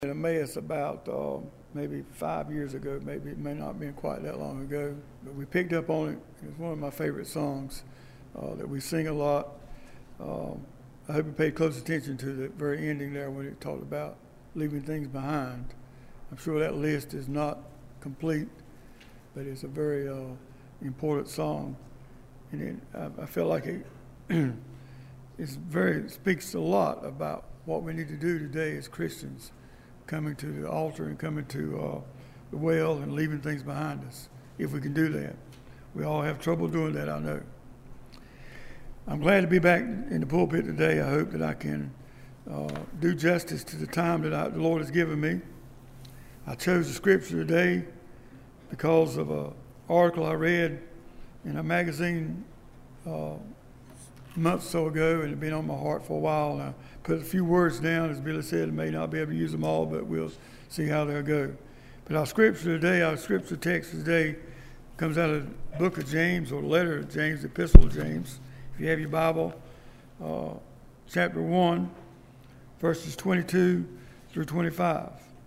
In Emmaus about maybe 5 years ago, maybe it may not have been quite that long ago, but we picked up on it. It's one of my favorite songs that we sing a lot. I hope you paid close attention to the very ending there when it talked about leaving things behind. I'm sure that list is not complete, but it's a very important song. And I feel like it speaks a lot about what we need to do today as Christians, coming to the altar and coming to the well and leaving things behind us, if we can do that. We all have trouble doing that, I know. I'm glad to be back in the pulpit today. I hope that I can do justice to the time that the Lord has given me. I chose the scripture today because of an article I read in a magazine a month or so ago, and it had been on my heart for a while. And I put a few words down. As Billy said, I may not be able to use them all, but we'll see how they'll go. But our scripture text today comes out of the book of James, or the letter of James, the epistle of James. If you have your Bible, chapter 1, verses 22 through 25.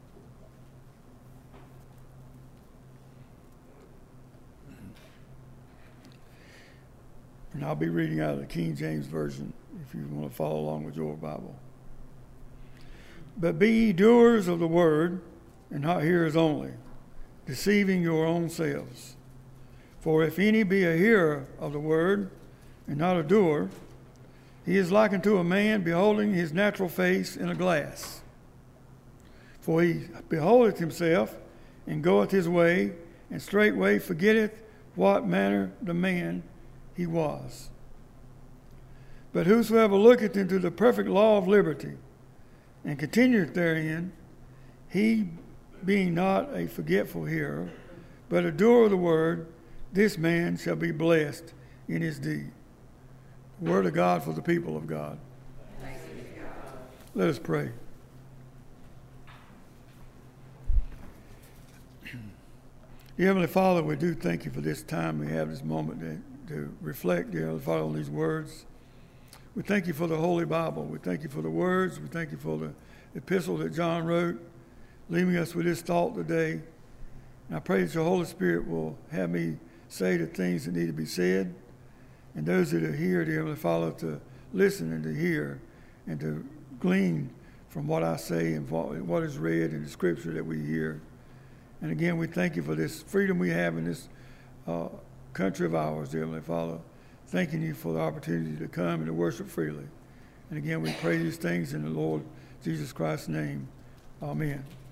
And I'll be reading out of the King James Version if you want to follow along with your Bible. But be ye doers of the word, and not hearers only, deceiving your own selves. For if any be a hearer of the word, and not a doer, he is like unto a man beholding his natural face in a glass. For he beholdeth himself, and goeth his way, and straightway forgetteth what manner the man he was. But whosoever looketh into the perfect law of liberty, and continueth therein, he being not a forgetful hearer, but a doer of the word, this man shall be blessed in his deed. The word of God for the people of God. Let us pray. Dear Heavenly Father, we do thank you for this time we have, this moment to reflect, dear Heavenly Father, on these words. We thank you for the Holy Bible. We thank you for the words. We thank you for the epistle that John wrote, leaving us with this thought today. And I pray that your Holy Spirit will have me say the things that need to be said, and those that are here, dear Heavenly Father, to listen and to hear and to glean from what I say and what is read in the scripture that we hear. And again, we thank you for this freedom we have in this country of ours, dear Heavenly Father, thanking you for the opportunity to come and to worship freely. And again, we pray these things in the Lord Jesus Christ's name. Amen.